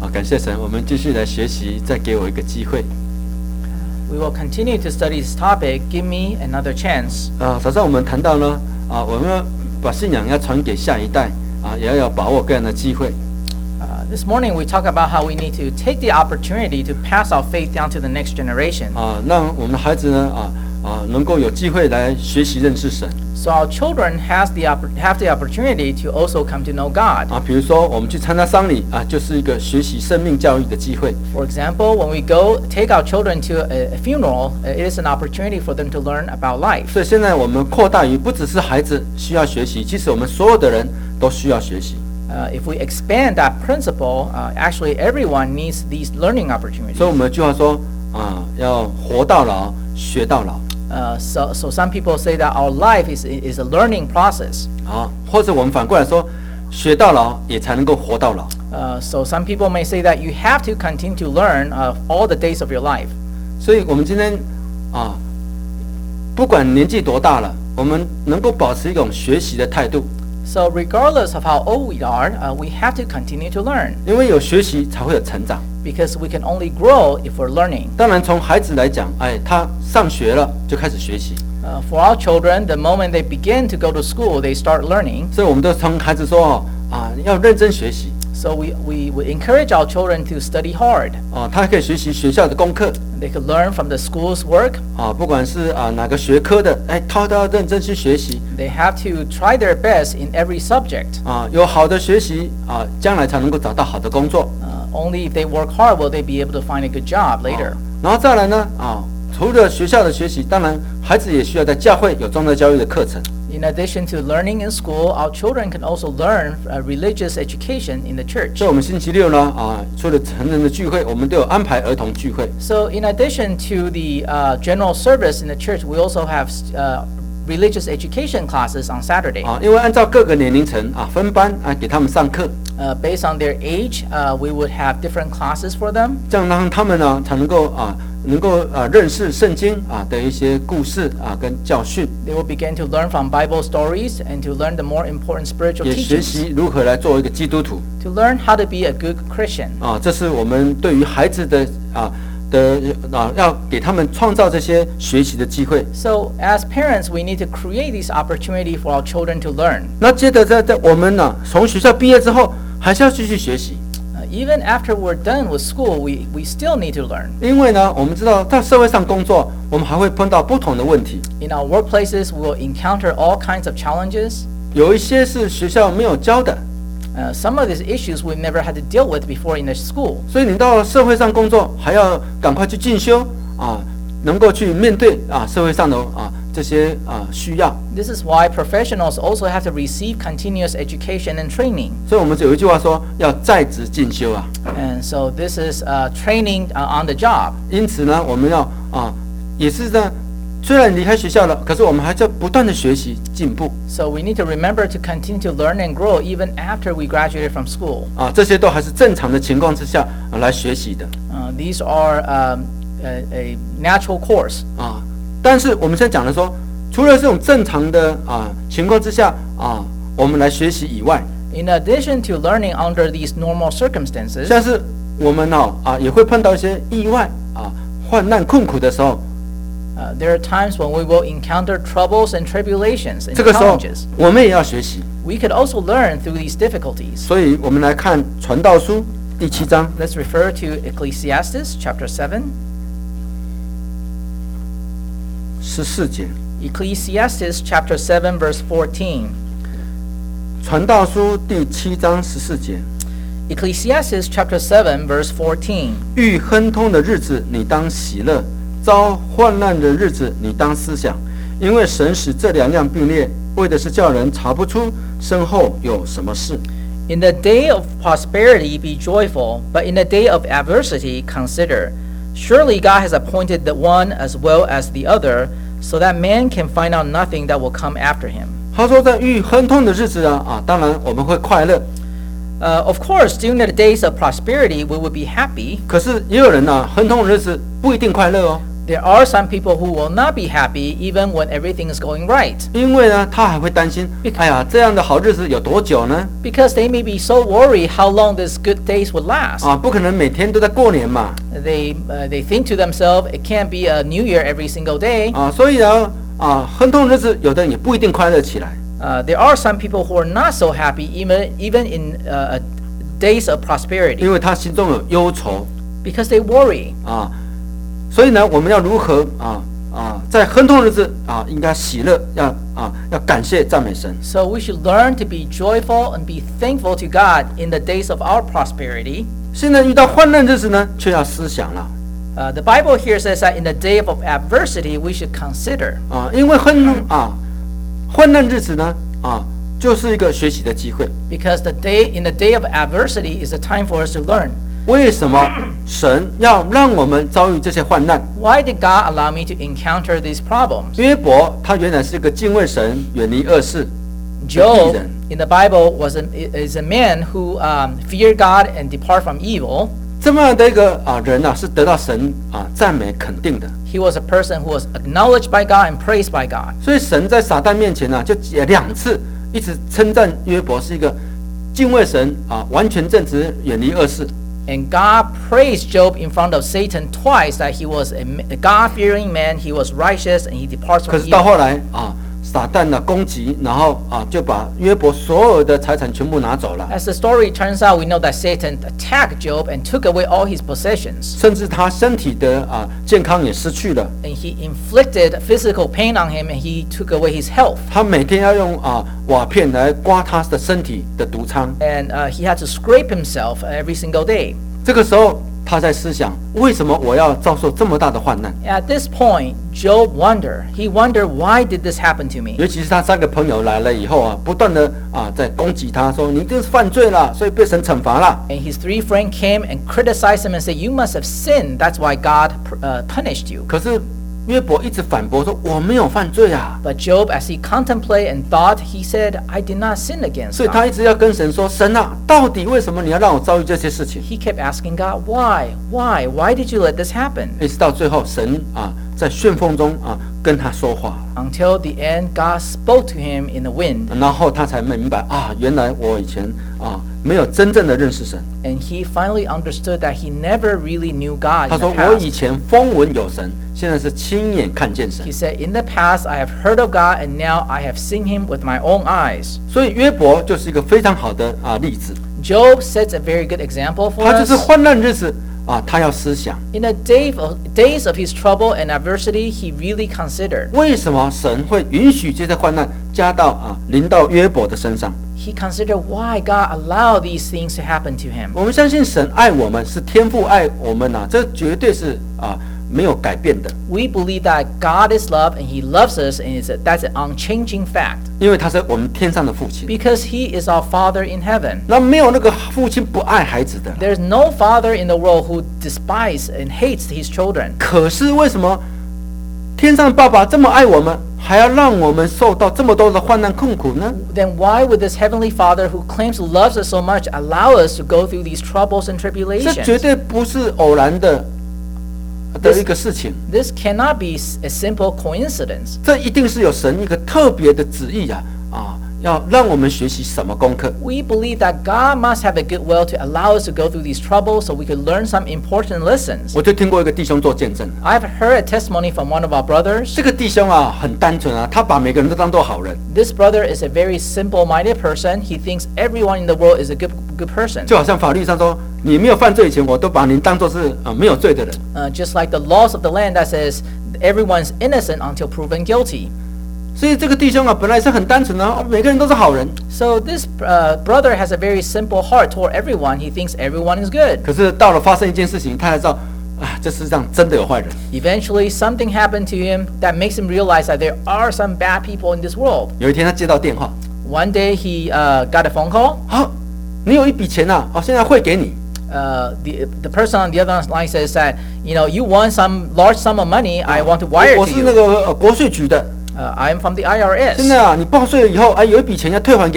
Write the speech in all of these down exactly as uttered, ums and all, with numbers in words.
啊，感谢神，我们继续来学习，再给我一个机会。 We will continue to study this topic. Give me another chance. 啊，早上我们谈到呢，啊，我们要把信仰要传给下一代，啊，也要有把握各样的机会。 Uh, this morning we talk about how we need to take the opportunity to pass our faith down to the next generation. 啊，让我们的孩子呢，啊啊，能够有机会来学习认识神。 So our children has the have the opportunity to also come to know God. 啊，比如说我们去参加丧礼啊，就是一个学习生命教育的机会。 For example, when we go take our children to a, a funeral, it is an opportunity for them to learn about life. 所以现在我们扩大于不只是孩子需要学习，其实我们所有的人都需要学习。 Uh, if we expand that principle, uh, actually everyone needs these learning opportunities. 所以我们有句话说啊，要活到老，学到老。 Uh, so, so some people say that our life is is a learning process. 啊，或者我们反过来说，学到老也才能够活到老。 Uh, so some people may say that you have to continue to learn uh, all the days of your life. 所以我们今天啊，不管年纪多大了，我们能够保持一种学习的态度， So regardless of how old we are, uh, we have to continue to learn 因为有学习才会有成长。 because we can only grow if we're learning. 当然，从孩子来讲，哎，他上学了就开始学习， Uh, for our children, the moment they begin to go to school, they start learning. 所以我们都从孩子说哦，啊，要认真学习 So we, we, we encourage our children to study hard. 啊，他可以学习学校的功课 They could learn from the school's work. 啊，不管是啊哪个学科的，哎，他都要认真去学习 They have to try their best in every subject. 啊，有好的学习啊，将来才能够找到好的工作。 Uh, only if they work hard will they be able to find a good job later. 然后再来呢，啊，除了学校的学习，当然孩子也需要在教会有宗教教育的课程。 In addition to learning in school, our children can also learn uh, religious education in the church. 所以我们星期六呢，啊，除了成人的聚会，我们都有安排儿童聚会。 So in addition to the uh, general service in the church, we also have uh, religious education classes on Saturday. 啊，因为按照各个年龄层啊分班啊给他们上课， Uh, based on their age, uh, we would have different classes for them. 这样让他们呢才能够啊能够啊认识圣经啊的一些故事啊跟教训， They will begin to learn from Bible stories and to learn the more important spiritual 也学 teachings. 习如何来做一个基督徒 To learn how to be a good Christian. 啊。这是我们对于孩子的啊的啊要给他们创造这些学习的机会。 So as parents, we need to create this opportunity for our children to learn. 那接着在在我们呢从学校毕业之后，还是要继续学习。 Uh, even after we're done with school, we, we still need to learn. 因为呢，我们知道在社会上工作，我们还会碰到不同的问题， In our workplaces, we will encounter all kinds of challenges. 有一些是学校没有教的， Uh, some of these issues we've never had to deal with before in the school. 所以你到了社会上工作，还要赶快去进修啊，能够去面对啊社会上的啊这些啊需要。 This is why professionals also have to receive continuous education and training. 所以我们有一句话说，要在职进修啊。 And so this is uh, training uh, on the job. 因此呢，我们要啊，也是呢，虽然离开学校了，可是我们还在不断的学习进步 So we need to remember to continue to learn and grow even after we graduate from school. 啊，这些都还是正常的情况之下啊来学习的 Uh, these are um, a, a natural course. 啊。但是我们现在讲的说，除了这种正常的啊情况之下啊，我们来学习以外， In addition to learning under these normal circumstances, 像是我们哦啊也会碰到一些意外啊、患难困苦的时候， uh, there are times when we will encounter troubles and tribulations and 这个时候 challenges. 我们也要学习。 We could also learn through these difficulties. 所以我们来看《传道书》第七章 Let's refer to Ecclesiastes chapter seven. 十四节， Ecclesiastes chapter seven verse fourteen. 《传道书》第七章十四节。 Ecclesiastes chapter seven verse fourteen. 遇亨通的日子，你当喜乐；遭患难的日子，你当思想，因为神使这两样并列，为的是叫人查不出身后有什么事。 In the day of prosperity be joyful, but in the day of adversity consider. Surely God has appointed the one as well as the other, so that man can find out nothing that will come after him. 他说，在遇亨通的日子啊，啊，当然我们会快乐， Uh, of course, during the days of prosperity, we would be happy, 可是也有人呢、啊，亨通的日子不一定快乐哦。 There are some people who will not be happy even when everything is going right, 因为呢，他还会担心，哎呀，这样的好日子有多久呢？ because they may be so worried how long these good days would last. 啊，不可能每天都在过年嘛。 They uh, they think to themselves, it can't be a new year every single day. 啊，所以呢，啊，亨通日子有的人也不一定快乐起来。 Uh, there are some people who are not so happy even even in uh, days of prosperity, 因为他心中有忧愁 because they worry. 啊，所以呢，我们要如何啊啊，在亨通日子啊，应该喜乐，要啊要感谢赞美神。 So we should learn to be joyful and be thankful to God in the days of our prosperity. 现在遇到患难日子呢，却要思想了 Uh, the Bible here says that in the day of adversity we should consider, 啊，因为亨啊患难日子呢啊，就是一个学习的机会。 because the day in the day of adversity is a time for us to learn. 为什么神要让我们遭遇这些患难？ Why did God allow me to encounter these problems? 约伯他原来是个敬畏神、远离恶事的义 Job 人。 in the Bible was a, is a man who um, feared God and depart from evil. 这么样的一个啊人啊，是得到神啊赞美肯定的。 He was a person who was acknowledged by God and praised by God. 所以神在撒旦面前呢、啊，就两次一直称赞约伯是一个敬畏神啊、完全正直、远离恶事。 And God praised Job in front of Satan twice that he was a, a God-fearing man, he was righteous, and he departs 可 from 是到 evil. 后来啊，撒旦呢攻击，然后啊就把约伯所有的财产全部拿走了， As the story turns out, we know that Satan attacked Job and took away all his possessions. 甚至他身体的啊健康也失去了。 And he inflicted physical pain on him and he took away his health. 他每天要用啊瓦片来刮他的身体的毒疮。 And uh, he had to scrape himself every single day. 这个时候他在思想，为什么我要遭受这么大的患难？ At this point, Job wondered. He wondered, why did this happen to me? 尤其是他三个朋友来了以后啊，不断的啊在攻击他，说你这是犯罪了，所以被神惩罚了。 And his three friends came and criticized him and said, you must have sinned. That's why God uh, punished you. 可是约伯一直反驳说我没有犯罪啊， But Job, as he contemplated and thought, he said, I did not sin against 所以他 God. 一直要跟神说，神啊，到底为什么你要让我遭遇这些事情？ He kept asking God, why? Why? Why did you let this happen? 一直到最后，神啊在旋风中啊跟他说话， Until the end, God spoke to him in the wind. 然后他才明白啊，原来我以前啊没有真正的认识神。 And he finally understood that he never really knew God 他 in 说 the 我以 past. 前风闻有神，现在是亲眼看见神 He。said, in the past, I have heard of God, and now I have seen him with my own eyes. 所以约伯就是一个非常好的啊例子， Job sets a very good example for 他就是 us. 患难日子啊，他要思想 In the day of, days of his trouble and adversity, he really considered. 为什么神会允许这些患难加到啊临到约伯的身上。 He considered why God allowed these things to happen to him. 我们相信神爱我们，是天父爱我们呐、啊，这绝对是啊没有改变的， We believe that God is love and he loves us, and it's a, that's an unchanging fact 因为他是我们天上的父亲。 because he is our Father in heaven. 那没有那个父亲不爱孩子的。 There's no father in the world who despises and hates his children. 可是为什么天上的爸爸这么爱我们，还要让我们受到这么多的患难困苦呢？ Then why would this heavenly Father who claims to love us so much allow us to go through these troubles and 这 tribulations? 绝对不是偶然的的一个事情， This cannot be s- a simple coincidence. 这一定是有神一个特别的旨意啊啊，要让我们学习什么功课？ We believe that God must have a good will to allow us to go through these troubles so we could learn some important lessons. 我就听过一个弟兄做见证， I've heard a testimony from one of our brothers. 这个弟兄啊很单纯啊，他把每个人都当做好人， This brother is a very simple-minded person. He thinks everyone in the world is a good good person. 就好像法律上说，你没有犯罪以前，我都把您当做是啊没有罪的人。 Uh, just like the laws of the land that says everyone's innocent until proven guilty. 所以这个弟兄啊，本来是很单纯的、啊，每个人都是好人。 So this uh, brother has a very simple heart toward everyone. He thinks everyone is good. 可是到了发生一件事情，他才知道，啊，这世界上真的有坏人。 Eventually, something happened to him that makes him realize that there are some bad people in this world. 有一天他接到电话， One day, he uh, got a phone call. 好、你有一笔钱呐、啊，哦，现在汇给你。 Uh, the the person on the other line says that, you know, you want some large sum of money. I want to wire 我我 to 是那 you. 个、呃、国税局的， Uh, I'm from the I R 现 S. 在啊，你报税了以后，哎，有一笔钱要退还给你。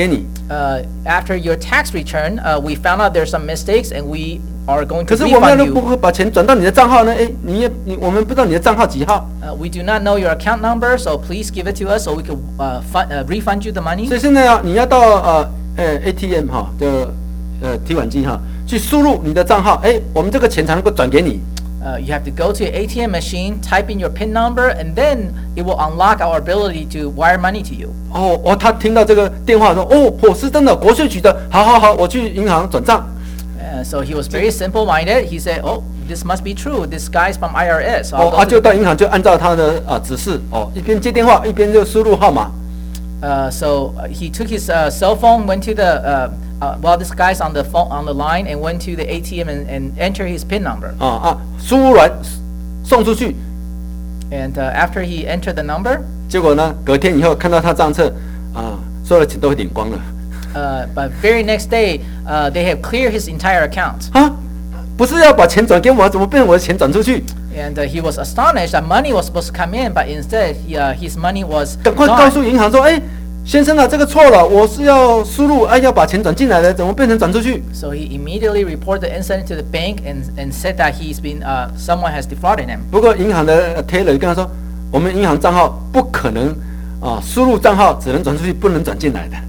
Uh, after your tax return, uh, we found out there's some mistakes, and we are going 可 to 是我们 refund 又不 you. 会把钱转到你的账号呢？哎，你也你我们不知道你的账号几号， Uh, we do not know your account number, so please give it to us so we can uh, fun, uh, refund you the money. 所以现在啊，你要到呃呃 A T M 哈的呃提款机哈去输入你的账号，哎，我们这个钱才能够转给你。 Uh, you have to go to an A T M machine, type in your PIN number, and then it will unlock our ability to wire money to you. 哦哦，他听到这个电话说，哦，我是真的国税局的，好好好，我去银行转账。 Uh, so he was very simple-minded. He said, "Oh, this must be true. This guy's from I R S." So I'll 哦， go 啊， to 就 the 到银行就按照他的啊指示，哦，一边接电话一边就输入号码。 Uh, so uh, he took his uh, cell phone, went to the uh, uh, while this guy's on the phone on the line, and went to the A T M and, and entered his PIN number. 啊啊，输入完送出去， And uh, after he entered the number, 结果呢，隔天以后看到他账册，啊，所有的钱都领光了。 uh, but very next day, uh, they have cleared his entire account. 啊，不是要把钱转给我，怎么变成我的钱转出去？ And uh, he was astonished that money was supposed to come in, but instead he, uh, his money was 赶快告 gone. 诉银行说，哎，先生啊，这个错了，我是要输入，哎，要把钱转进来的，怎么变成转出去？ So he immediately reported the incident to the bank and, and said that he's been uh, someone has defrauded him. 不过银行的呃 teller 就跟他说，我们银行账号不可能啊，输入账号只能转出去，不能转进来的。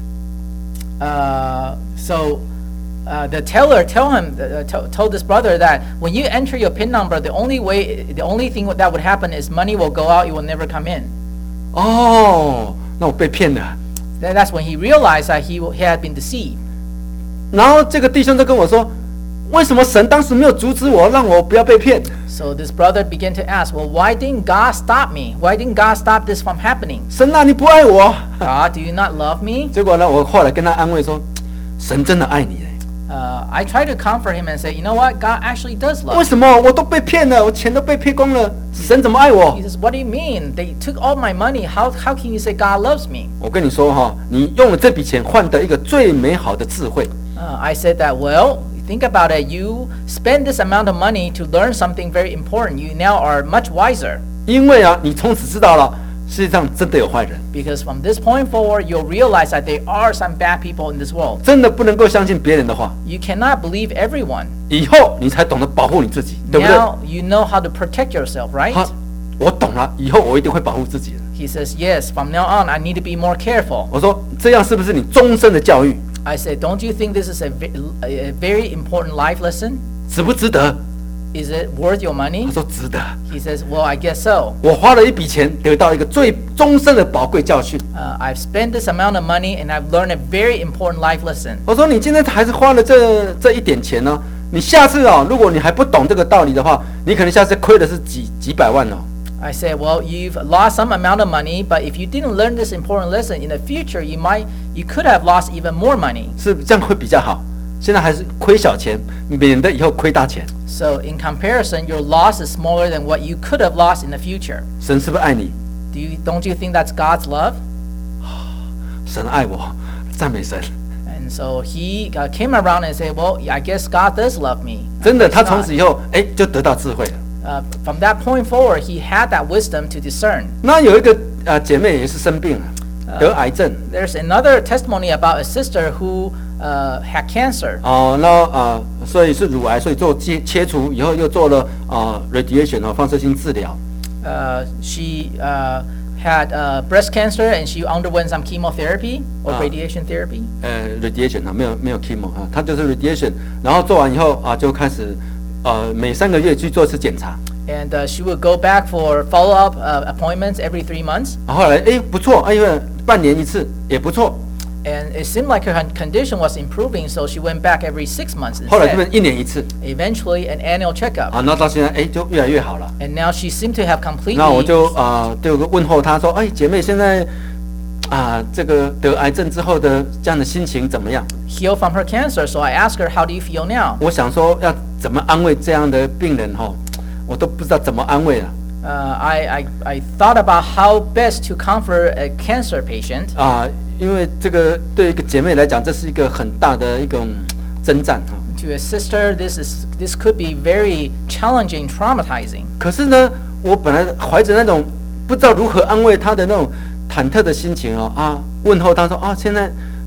Uh, so uh, the teller tell him uh, t- told this brother that when you enter your PIN number, the only way, the only thing that would happen is money will go out, it will never come in. 哦，那我被骗了。 That- That's when he realized that he, he had been deceived. 然后这个弟兄就跟我说，为什么神当时没有阻止我，让我不要被骗？ So this brother began to ask, well, why didn't God stop me? Why didn't God stop this from happening? 神啊，你不爱我。 God, do you not love me? 结果呢，我后来跟他安慰说，神真的爱你嘞。 Uh, I tried to comfort him and say, you know what? God actually does 为 love 什么我都被骗了，我钱都被骗光了，神怎么爱我 you. He？says, what do you mean? They took all my money. How, how can you say God loves me? 我跟你说哈，你用了这笔钱换得一个最美好的智慧。 Uh, I said that, well, think about it. You spend this amount of money to learn something very important. You now are much wiser 因为啊，你从此知道了，世界上真的有坏人， because from this point forward, you'll realize that there are some bad people in this world. 真的不能够相信别人的话。 You cannot believe everyone. 以后你才懂得保护你自己，对不对？ Now you know how to protect yourself, right? 好，我懂了，以后我一定会保护自己的。 He says, yes, from now on, I need to be more careful. 我说这样是不是你终身的教育？ I said, don't you think this is a, ve- a very important life lesson? 值不值得？ Is it worth your 他 money? 说值得。 He says, well, I guess so. 我花了一笔钱，得到一个最终身的宝贵教训。 Uh, I've spent this amount of money and I've learned a very important life lesson. 我说你今天还是花了这这一点钱呢，你下次啊，如果你还不懂这个道理的话，你可能下次亏的是几几百万哦。 I said, well, you've lost some amount of money, but if you didn't learn this important lesson in the future, you might, you could have lost even more money. 是这样会比较好。现在还是亏小钱，免得以后亏大钱。 So in comparison, your loss is smaller than what you could have lost in the future. 神是不是爱你？ Do you, don't you think that's God's love? 神爱我，赞美神。 And so he uh, came around and said, well, I guess God does love me. 真的， Praise 他从 God. 此以后，哎，就得到智慧了。 Uh, from that point forward, he had that wisdom to discern. 那有一个啊姐妹也是生病了，得癌症 There's another testimony about a sister who uh, had cancer. 哦，那啊，所以是乳癌，所以做切切除以后又做了啊 radiation 哦放射性治疗。 Uh, she uh, had uh, breast cancer and she underwent some chemotherapy or Ah. radiation therapy. 呃 radiation 啊，没有没有 chemo 啊，他就是 radiation，然后做完以后啊就开始呃每三个月去做一次检查， And uh, she would go back for follow-up uh, appointments every three months. 然后后来哎不错，哎因为半年一次也不错， And it seemed like her con- condition was improving, so she went back every six months 后来这边 instead. 一年一次 Eventually, an annual checkup. 啊，那到现在哎就越来越好了。 And now she seemed to have completely. 那我就啊、呃，就问候她说，哎，姐妹，现在啊、这个得癌症之后的这样的心情怎么样？ healed from her cancer. So I asked her, how do you feel now? 我想说要怎么安慰这样的病人哈、我都不知道怎么安慰了 Uh, I, I, I thought about how best to comfort a cancer patient. 啊、因为这个对一个姐妹来讲，这是一个很大的一种征战哈、 To a sister, this is this could be very challenging, traumatizing. 可是呢，我本来怀着那种不知道如何安慰她的那种忐忑的心情哦啊，问候她说啊，现在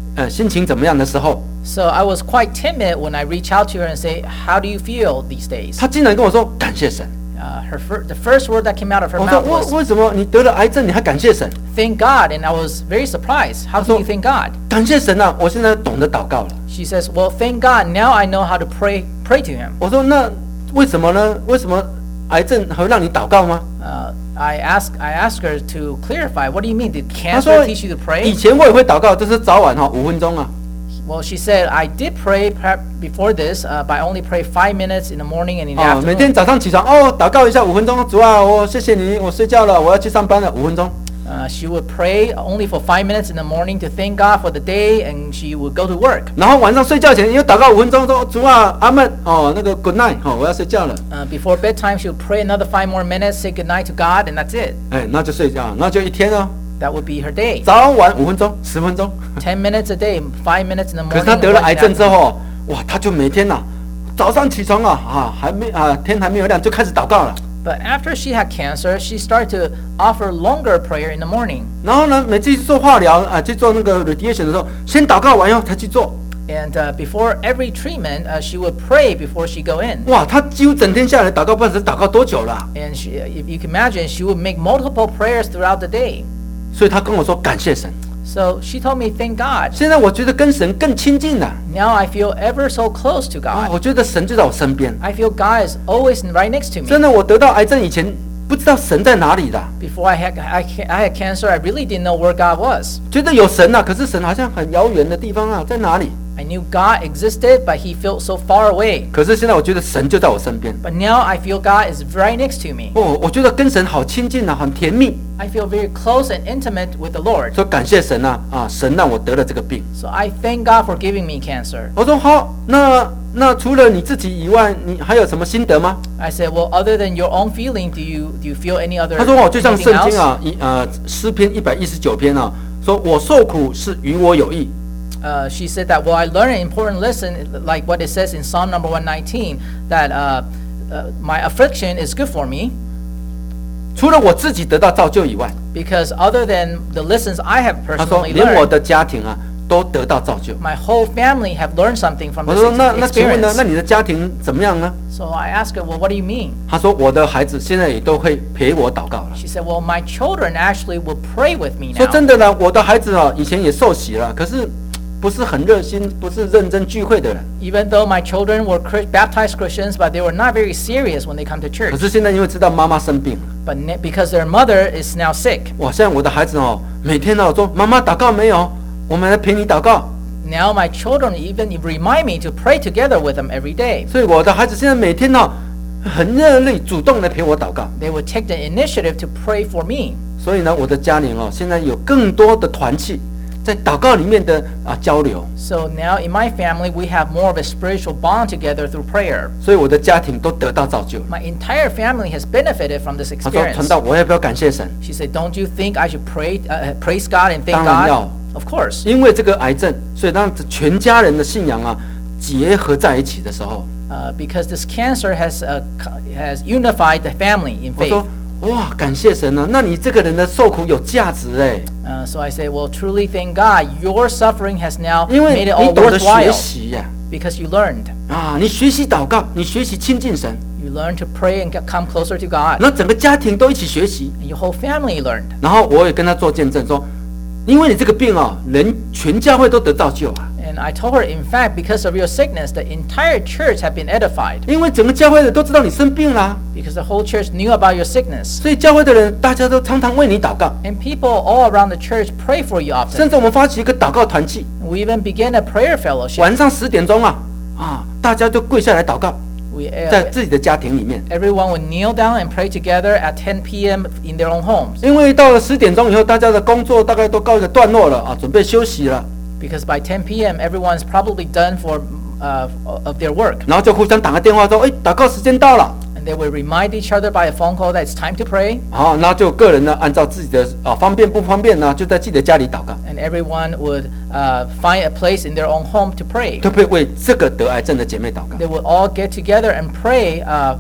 呃心情怎么样的时候， So I was quite timid when I reach out to her and say, "How do you feel these days?" 她竟然跟我说感谢神。 Uh, her fir- the first word that came out of her 我说 mouth 为 was 为什么你得了癌症你还感谢神？ "Thank God," and I was very surprised. How can So- you thank God? 感谢神啊！我现在懂得祷告了。 She says, "Well, thank God. Now I know how to pray pray to Him." 我说那为什么呢？为什么癌症还会让你祷告吗？ Uh, I ask I asked her to clarify. What do you mean? Did 她 cancer 说 teach you to 以 pray? 前我也会祷告，就是早晚哈五分钟啊。 Well, she said, "I did pray prep before this, uh, but I only pray five minutes in the morning and in the 哦，每 afternoon." 天早上起床哦，祷告一下五分钟，主啊，我谢谢你，我睡觉了，我要去上班了，五分钟。 Uh, she would pray only for five minutes in the morning to thank God for the day, and she would go to work. 然后晚上睡觉前又祷告五分钟，说主啊，阿门哦，那个 good night 哦，我要睡觉了， Uh, before bedtime, she would pray another five more minutes, say goodnight to God, and that's it. 哎，那就睡觉，那就一天哦， That would be her day. 早晚五分钟，十分钟。 Ten minutes a day, five minutes in the 可是 morning. 他 and 得了 one 癌 in the 症之 afternoon. 后，哇，他就每天呐、早上起床啊啊，还没啊天还没有亮就开始祷告了。 But after she had cancer, she started to offer longer prayer in the morning. 然后呢，每次去做化疗啊，去做那个 radiation 的时候，先祷告完以后才去做。 And uh, before every treatment, uh, she would pray before she go in. 哇，他几乎整天下来祷告，不知道是祷告多久了啊、 And she, if you can imagine, she would make multiple prayers throughout the day. 所以他跟我说感谢神。 So she told me, thank God. 现在我觉得跟神更亲近了 Now I feel ever so close to 啊， God. 我觉得神就在我身边。 I feel God is always right next to 真 me. 的，我得到癌症以前不知道神在哪里的， Before I had, I, ca- I had cancer, I really didn't know where God was. 觉得有神啊，可是神好像很遥远的地方啊，在哪里？ I knew God existed, but He felt so far away. 可是现在我觉得神就在我身边。 But now I feel God is right next to me. 哦，我觉得跟神好亲近啊，很甜蜜。 I feel very close and intimate with the Lord. 说感谢神啊啊，神让我得了这个病。 So I thank God for giving me cancer. 我说好，那那除了你自己以外，你还有什么心得吗？ I said, well, other than your own feeling, do you do you feel any other 他说哦，就像 anything 圣经 else? 啊，一呃诗篇一百一十九篇啊，说我受苦是与我有益。 Uh, she said that, well, I learned an important lesson, like what it says in Psalm number one nineteen, that uh, uh, my affliction is good for me, 除了我自己得到造就以外， because other than the lessons I have 他说 personally 连我 learned, 的家庭啊都得到造就。 my whole family have learned something from 我 this 说那 ex- 那请问呢？那 experience. 你的家庭怎么样呢？ So I asked her, well, what do you mean? 他说我的孩子现在也都会陪我祷告了。 She said, well, my children actually will pray with me 说 now. 真的呢，我的孩子啊以前也受洗了，可是不是很热心，不是认真聚会的人。 Even though my children were Chri- baptized Christians, but they were not very serious when they come to 可 church. 是现在因为知道妈妈生病了， But ne- because their mother is now sick, 哇！现在我的孩子哦，每天呢说妈妈祷告没有？我们来陪你祷告。 now my children even remind me to pray together with them every day. 所以我的孩子现在每天呢很热烈主动的陪我祷告。 They would take the initiative to pray for me. 所以呢，我的家庭哦，现在有更多的团契，在祷告里面的啊交流。 So now in my family, we have more of a spiritual bond together through prayer. 所以我的家庭都得到造就。 My entire family has benefited from this 他说：“传 experience. 道，我要不要感谢神？ She said, don't you think I should pray, uh, praise God and thank 当然要。 God? Of course. 因为这个癌症，所以让全家人的信仰啊结合在一起的时候， Uh, because this cancer has uh, co- has unified the family in 我 faith. 说：哇，感谢神啊！那你这个人的受苦有价值哎， Uh, so I say, well, truly thank God, your suffering has now 因为 made it 你 all 懂得学 worthwhile 习呀、 because you learned. 啊，你学习祷告，你学习亲近神， You learned to pray and get, come closer to God. 那整个家庭都一起学习。 And your whole family learned. 然后我也跟他做见证说，因为你这个病啊，人全教会都得造就啊。 And I told her, in fact, because of your sickness, the entire church had been edified 因为整个教会的都知道你生病啦， because the whole church knew about your sickness. 所以教会的人大家都常常为你祷告， And people all around the church pray for you often. 甚至我们发起一个祷告团契， We even began a prayer fellowship. 晚上十点钟啊啊，大家就跪下来祷告， We, 在 uh, 自己的家庭里面。 everyone would kneel down and pray together at ten p.m. in their own homes. 因为到了十点钟以后，大家的工作大概都告一个段落了啊，准备休息了， Because by ten p.m. everyone's probably done for uh, of their work. 然后就互相打个电话说，哎，祷告时间到了。 And they would remind each other by a phone call that it's time to pray. 好，那就个人呢，按照自己的啊方便不方便呢，就在自己的家里祷告， And everyone would uh, find a place in their own home to pray. 特别为这个得癌症的姐妹祷告。 They would all get together and pray uh,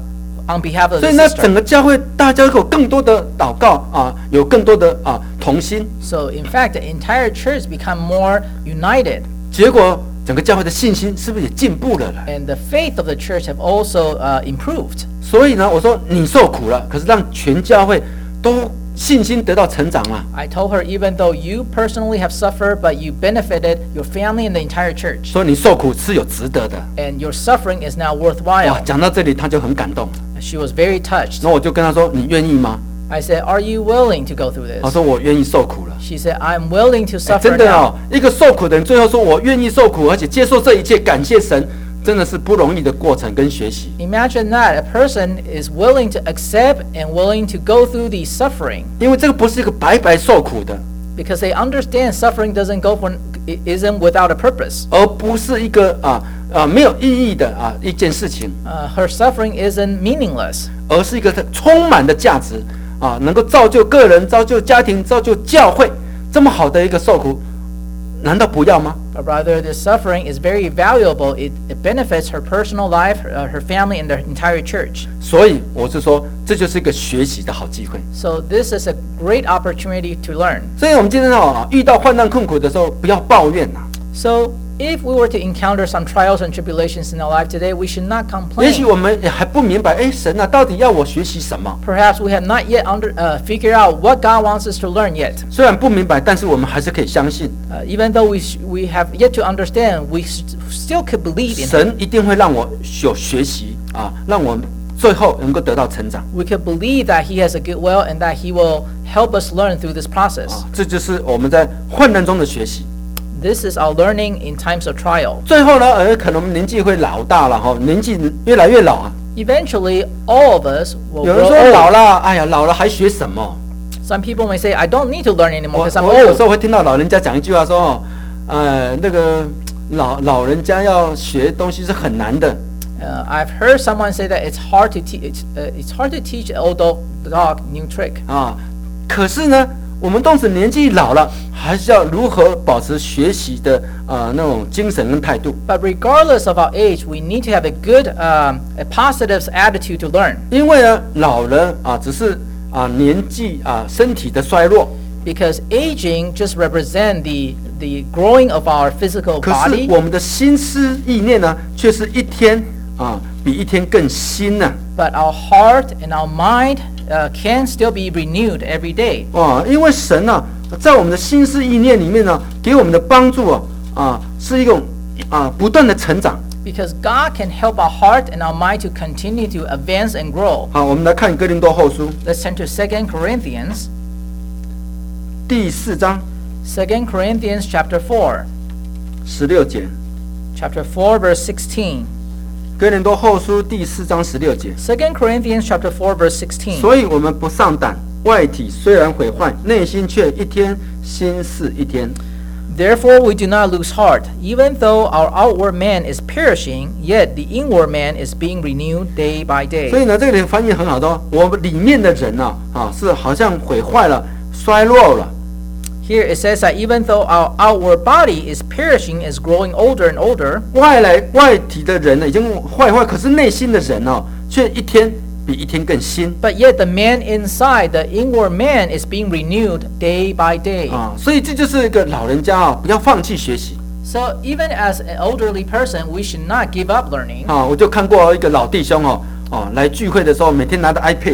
on behalf of 所 the 以呢， sister. 整个教会大家有更多的祷告啊，有更多的啊同心， So in fact, the entire church become more united, 结果整个教会的信心是不是也进步了呢？ and the faith of the church have also uh, improved. 所以呢，我说你受苦了，可是让全教会都信心得到成长了。 I told her, even though you personally have suffered, but you benefited your family and the entire church, 说你受苦是有值得的。 and your suffering is now 哇， worthwhile. 讲到这里他就很感动， She was very touched. 那我就跟他说：“你愿意吗 I said, are you willing to go through？” 他 this? 说：“我愿意受苦了。 She said, I'm willing to 哎 suffer 真的 now. 哦，一个受苦的人最后说我愿意受苦，而且接受这一切，感谢神，真的是不容易的过程跟学习。 Imagine that a person is willing to accept and willing to go through the suffering 因为这个不是一个白白受苦的， because they understand suffering doesn't go for it isn't without a purpose. 而不是一个啊啊没有意义的啊一件事情， Uh, her suffering isn't meaningless, 而是一个充满的价值啊，能够造就个人、造就家庭、造就教会，这么好的一个受苦，难道不要吗？ but rather the suffering is very valuable. It, it benefits her personal life, her, uh, her family, and the entire church. 所以我是说，这就是一个学习的好机会。 So this is a great opportunity to learn. 所以我们今天啊，遇到患难困苦的时候，不要抱怨呐、 So if we were to encounter some trials and tribulations in our life today, we should not 也许 complain. 我们也还不明白，哎，神啊，到底要我学习什么？ Perhaps we have not yet under, uh, figured out what God wants us to learn yet. 虽然不明白，但是我们还是可以相信， Uh, even though we, sh- we have yet to understand, we s- still could believe in Him. 神一定会让我有学习啊，让我最后能够得到成长 We could believe that He has a good will and that He will help us learn through this process. 啊，这就是我们在患难中的学习。 This is our learning in times of trial. 最后呢，呃，可能年纪会老大了哈，年纪越来越老啊。 Eventually, all of us will 有人 grow 说老 old. 了，哎呀，老了还学什么？ Some people may say, I don't need to learn anymore 我 because I'm 我有 old. 时候会听到老人家讲一句话说，哦，呃，那个老老人家要学东西是很难的。 Uh, I've heard someone say that it's hard to teach. It's, uh, it's hard to teach an old dog, dog new trick. 啊，可是呢，我们纵使年纪老了，还是要如何保持学习的呃那种精神跟态度。 But regardless of our age, we need to have a good, um, a positive attitude to learn. 因为呢，老人啊，只是啊年纪啊身体的衰弱， Because aging just represent the the growing of our physical 可是 body, 我们的心思意念呢，却是一天啊比一天更新呢、 but our heart and our mind uh, can still be renewed every day. 哇，因为神呢、在我们的心思意念里面呢，给我们的帮助啊啊是一种啊不断的成长。 Because God can help our heart and our mind to continue to advance and grow. 好，我们来看哥林多后书 Let's turn to Second Corinthians, 第四章 Second Corinthians chapter four, 十六节。 chapter four, verse sixteen. 哥林多后书第四章十六节。 Second Corinthians chapter four, verse sixteen. 所以我们不上胆，外体虽然毁坏，内心却一天新似一天。 Therefore we do not lose heart, even though our outward man is perishing, yet the inward man is being renewed day by 所 day. 以呢，这里翻译很好的哦，我们里面的人呢、啊，是好像毁坏了、衰弱了。 Here it says that even though our outward body is perishing, is growing older and older, 外来外体的人呢，已经坏坏，可是内心的人哦，却一天比一天更新 but yet the man inside, the inward man, is being renewed day by day. 啊。所以这就是一个老人家啊，不要放弃学习 So even as an elderly person, we should not give up learning. 啊。我就看过一个老弟兄哦，哦，来聚会的时候，每天拿着 iPad。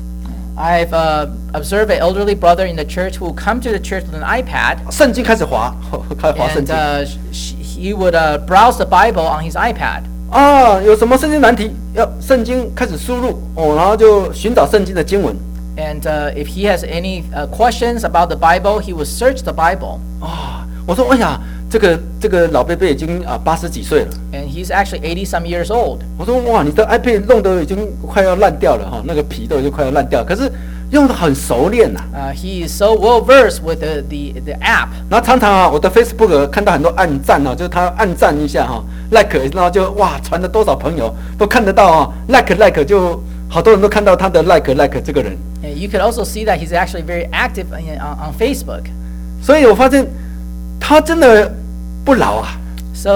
I've uh, observed an elderly brother in the church who would come to the church with an iPad, 圣经开始滑，开始滑圣 and 经 uh, sh- he would uh, browse the Bible on his iPad. 啊，有什么圣经难题，要圣经开始输入哦，然后就寻找圣经的经文 And uh, if he has any uh, questions about the Bible, he would search the Bible. 啊。我说，哎呀，这个这个老贝贝已经啊八十几岁了。 And he's actually eighty some years old. 我说，哇，你的 iPad 弄得已经快要烂掉了哈、那个皮都已经快要烂掉，可是用的很熟练呐、 Uh, he is so well versed with the, the, the app. 然后常常啊，我的 Facebook 看到很多按赞哦，就是他按赞一下哈、like，然后就哇，传了多少朋友都看得到啊 like like 就好多人都看到他的 like like 这个人， And you could also see that he's actually very active in, on, on Facebook. 所以我发现他真的不老啊。 So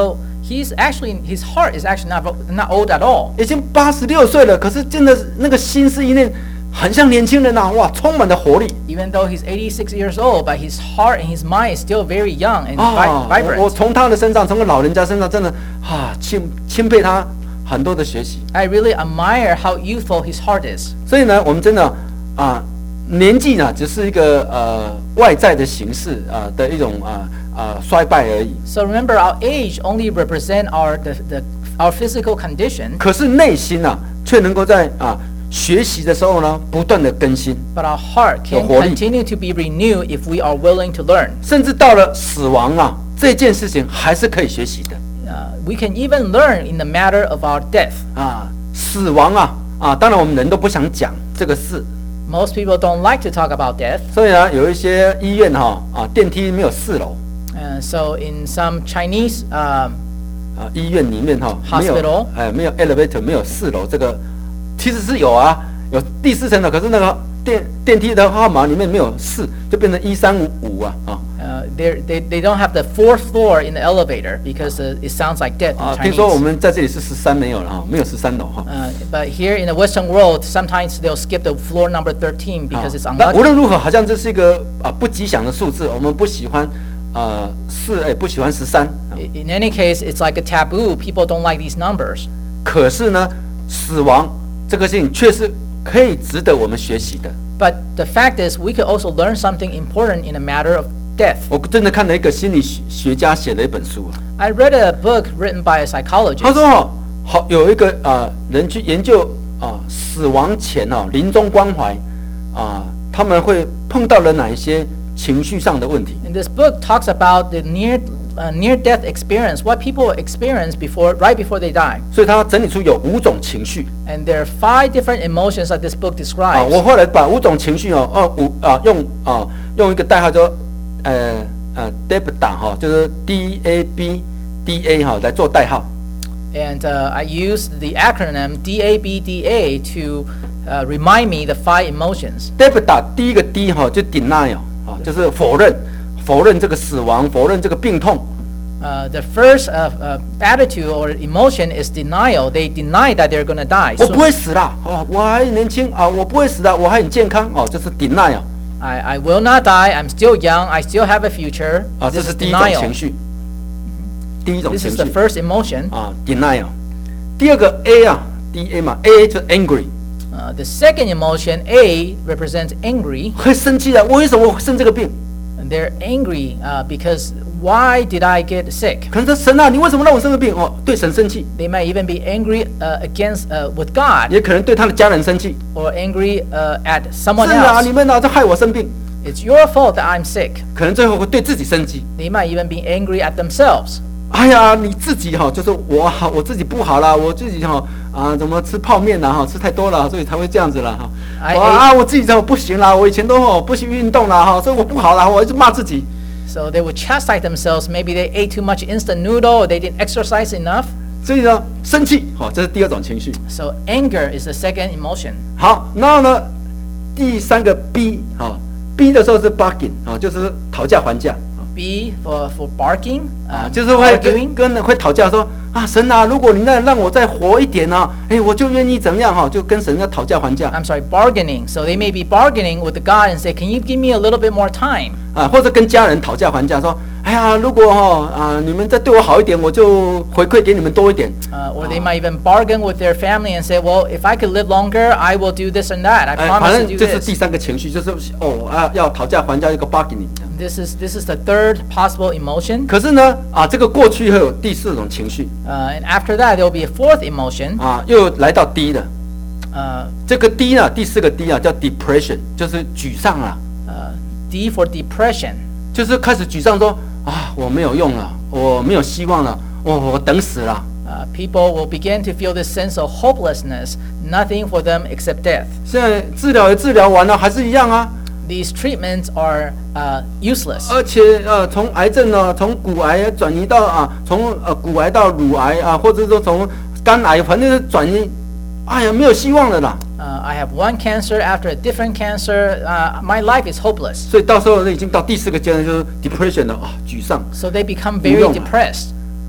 He's actually his heart is actually not not old at all. 已经八十六岁了，可是真的是那个心思意念很像年轻人呐、啊，哇，充满了活力。 Even though he's eighty-six years old, but his heart and his mind is still very young and 啊， vi- vibrant. 我从他的身上，从个老人家身上，真的啊，钦钦佩他很多的学习。 I really admire how youthful his heart is. 所以呢，我们真的啊，年纪呢，只是一个呃外在的形式啊的一种啊啊衰败而已。 So remember, our age only represent our the, the our physical condition, 可是内心啊，却能够在啊学习的时候呢，不断的更新， but our heart can 有活力。 continue to be renewed if we are willing to learn. 甚至到了死亡啊，这件事情还是可以学习的 Uh, we can even learn in the matter of our death. 啊。死亡啊啊，当然我们人都不想讲这个事， Most people don't like to talk about death. 所以呢，有一些医院哈啊电梯没有四楼 Uh, so in some Chinese um, 啊，医院里面哈没有 Hospital 哎没有 elevator 没有四楼，这个其实是有啊，有第四层的，可是那个电电梯的号码里面没有四，就变成一三五五啊啊。 uh, they're- they they don't have the fourth floor in the elevator because uh, it sounds like death 啊， in 听说我 Chinese. 们在这里是十三没有了哈，没有十三楼哈。 Uh, but here in the Western world, sometimes they'll skip the floor number thirteen 啊 because it's 那无 unlucky. 论如何，好像这是一个啊不吉祥的数字，我们不喜欢呃四，哎不喜欢十三。 I- In any case, it's like a taboo. People don't like these numbers. 可是呢，死亡这个事情却是可以值得我们学习的。 But the fact is, we could also learn something important in the matter of death. 我真的看了一个心理学学家写的一本书啊， I read a book written by a 他 psychologist. 说哦，好有一个啊、呃人去研究啊、死亡前啊临终关怀啊、他们会碰到了哪一些情绪上的问题。 And this book talks about the near uh, near-death experience, what people experience before, right before they die. 所以他整理出有五种情绪 And there are five different emotions that this book 啊， describes. 我后来把五种情绪哦，哦五啊用啊用一个代号叫呃呃 D A B D A 哈，就是 D A B D A 哈来做代号。 And uh, I used the acronym D A B D A to uh, remind me the five emotions. D A B D A 第一个 D 哈就 denial 啊，就是否认，否认这个死亡，否认这个病痛。 Uh, the first uh, uh, attitude or emotion is denial. They deny that they're going to die. 我 So 不会死啦，哦，我还年轻啊，我不会死的，我还很健康哦，这是 denial I, I will not die. I'm still young. I still have a future. 啊，这 This 是 is 第一种 denial. 情绪，第一种 This 情 is 绪 the first emotion. 啊 denial。第二个 A 啊 D A 嘛 ，A 就是 angry， Uh, the second emotion, A, represents angry. 会生气啊，我为什么会生这个病？ And they're angry uh, because why did I get sick? 可能说神啊，你为什么让我生个病？哦，对神生气， They might even be angry uh, against uh, with God 也可能对他的家人生气。 or angry uh, at someone 是啊， else. 你们啊，在害我生病。 It's your fault that I'm sick. 可能最后会对自己生气。 They might even be angry at themselves. 哎呀，你自己哈、就是我好，我自己不好啦，我自己哈啊，怎么吃泡面啦哈，吃太多了，所以才会这样子啦哈。 哎我啊，我自己怎不行啦，我以前都哦不行运动啦哈，所以我不好啦，我一直骂自己。 So they would chastise themselves. Maybe they ate too much instant noodle or they didn't exercise enough. 所以呢，生气好、这是第二种情绪。 So anger is the second emotion. 好，然后呢，第三个 B 好、B 的时候是 bargain 啊、就是讨价还价。 B for for barking, 啊， uh, 就是会 arguing. 跟跟会讨价说啊，神啊，如果你再让我再活一点啊，哎，我就愿意怎么样哈、就跟神要讨价还价 I'm sorry, bargaining. So they may be bargaining with the God and say, "Can you give me a little bit more time?" 啊，或者跟家人讨价还价说，哎呀，如果哈啊你们再对我好一点，我就回馈给你们多一点。 Uh, or they might even bargain with their family and say, "Well, if I could live longer, I will do this and that. I 哎，反 promise to 正 do 这是第 this." 三个情绪，就是哦啊要讨价还价一个 bargaining 这样。 This is this is the third possible emotion. 可是呢啊，这个过去会有第四种情绪 Uh, and after that, there will be a fourth emotion. 啊，又来到 D 了。 Uh, 这个 D 呢，第四个 D 啊叫 depression，就是沮丧啊， uh, D for depression. 就是开始沮丧说啊我没有用了，我没有希望了，我我等死了。 Uh, people will begin to feel this sense of hopelessness. Nothing for them except death. 现在治疗也治疗完了，还是一样啊。 These treatments are uh, useless. 而且呃，从癌症呢，从骨癌转移到啊，从呃骨癌到乳癌啊，或者说从肝癌，反正是转移，哎呀，没有希望了啦。 Uh, I have one cancer after a different cancer. Uh, my life is hopeless. 所以到时候已经到第四个阶段，就是 depression 了啊，沮丧 So they become 不 very 用了。 depressed.